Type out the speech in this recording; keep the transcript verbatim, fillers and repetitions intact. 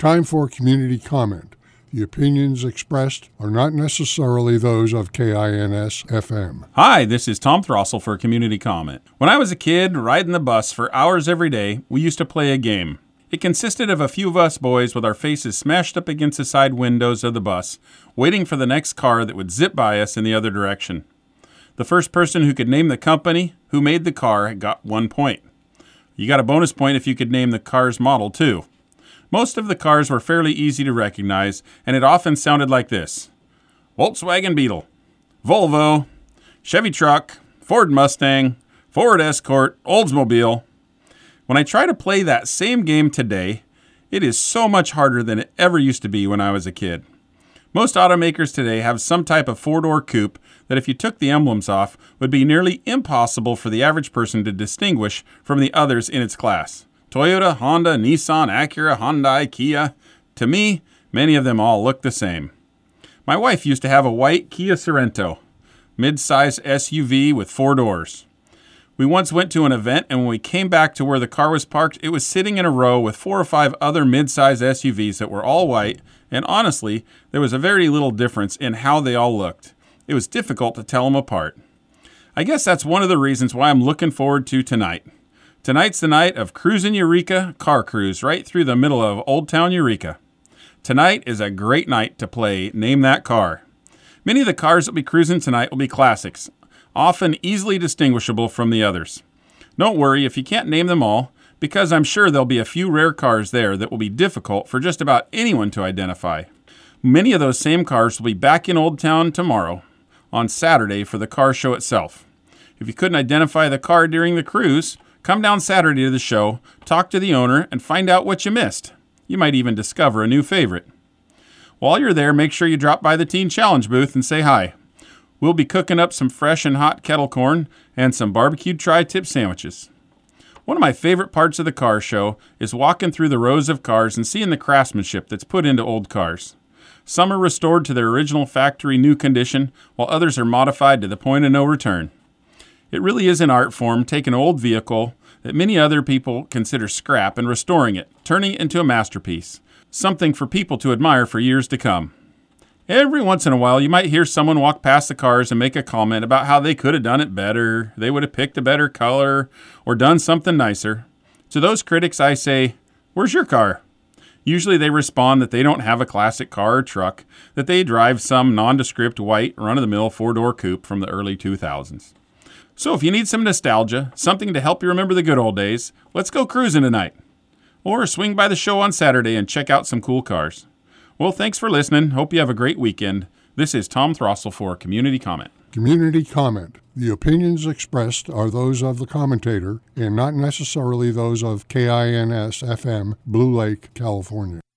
Time for community comment. The opinions expressed are not necessarily those of K I N S F M. Hi, this is Tom Throssell for Community Comment. When I was a kid, riding the bus for hours every day, we used to play a game. It consisted of a few of us boys with our faces smashed up against the side windows of the bus, waiting for the next car that would zip by us in the other direction. The first person who could name the company who made the car got one point. You got a bonus point if you could name the car's model, too. Most of the cars were fairly easy to recognize, and it often sounded like this: Volkswagen Beetle, Volvo, Chevy Truck, Ford Mustang, Ford Escort, Oldsmobile. When I try to play that same game today, it is so much harder than it ever used to be when I was a kid. Most automakers today have some type of four-door coupe that, if you took the emblems off, would be nearly impossible for the average person to distinguish from the others in its class. Toyota, Honda, Nissan, Acura, Hyundai, Kia. To me, many of them all look the same. My wife used to have a white Kia Sorento, mid-size S U V with four doors. We once went to an event, and when we came back to where the car was parked, it was sitting in a row with four or five other mid-size S U Vs that were all white, and honestly, there was a very little difference in how they all looked. It was difficult to tell them apart. I guess that's one of the reasons why I'm looking forward to tonight. Tonight's the night of Cruisin' Eureka Car Cruise right through the middle of Old Town Eureka. Tonight is a great night to play Name That Car. Many of the cars that will be cruising tonight will be classics, often easily distinguishable from the others. Don't worry if you can't name them all, because I'm sure there'll be a few rare cars there that will be difficult for just about anyone to identify. Many of those same cars will be back in Old Town tomorrow, on Saturday, for the car show itself. If you couldn't identify the car during the cruise, come down Saturday to the show, talk to the owner, and find out what you missed. You might even discover a new favorite. While you're there, make sure you drop by the Teen Challenge booth and say hi. We'll be cooking up some fresh and hot kettle corn and some barbecued tri-tip sandwiches. One of my favorite parts of the car show is walking through the rows of cars and seeing the craftsmanship that's put into old cars. Some are restored to their original factory new condition, while others are modified to the point of no return. It really is an art form, taking an old vehicle that many other people consider scrap and restoring it, turning it into a masterpiece, something for people to admire for years to come. Every once in a while, you might hear someone walk past the cars and make a comment about how they could have done it better, they would have picked a better color, or done something nicer. To those critics, I say, where's your car? Usually they respond that they don't have a classic car or truck, that they drive some nondescript white, run-of-the-mill four-door coupe from the early two thousands. So if you need some nostalgia, something to help you remember the good old days, let's go cruising tonight. Or swing by the show on Saturday and check out some cool cars. Well, thanks for listening. Hope you have a great weekend. This is Tom Throssell for Community Comment. Community comment. The opinions expressed are those of the commentator and not necessarily those of K I N S F M, Blue Lake, California.